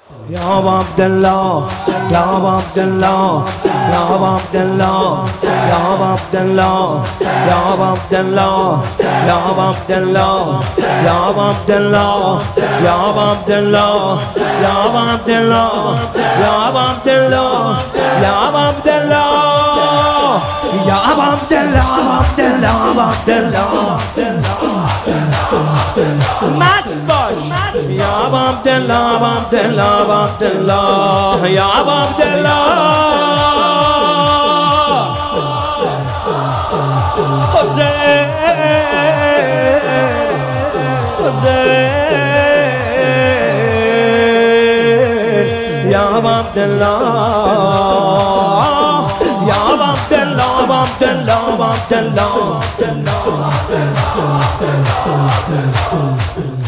يا عبدالله يا عبدالله يا عبدالله يا عبدالله يا عبدالله يا عبدالله يا عبدالله يا عبدالله يا عبدالله يا عبدالله يا عبدالله يا عبدالله عبدالله مسبش يا عبدالله عبدالله عبدالله يا عبدالله حسين حسين يا عبدالله يا عبدالله عبدالله عبدالله